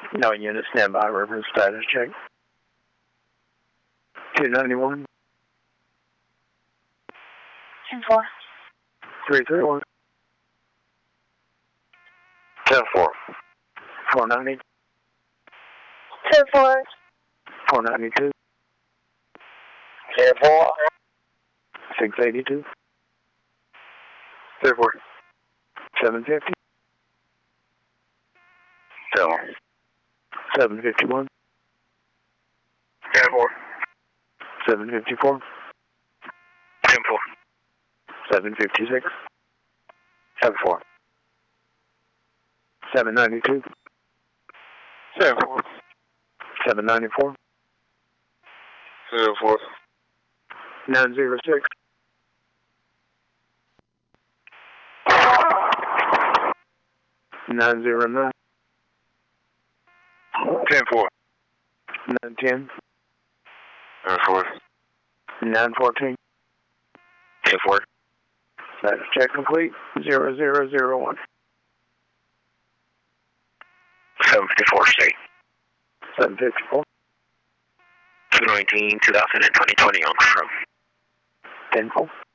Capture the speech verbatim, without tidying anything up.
No unit standby, river status check. two ninety-one. ten four. three three one. ten four. four ninety. ten four. four ninety-two. ten four. six eighty-two. ten four. seven fifty. ten seven fifty-one. ten four. seven fifty-four. ten four. seven fifty-six. ten four. seven ninety-two. ten four. seven ninety-four. ten four. nine zero six. nine zero nine. ten four. nine ten. ten four. nine fourteen. ten four. Status check complete. zero zero zero one. seven fifty-four state. seven fifty-four. two nineteen, two thousand twenty, twenty on from. ten four.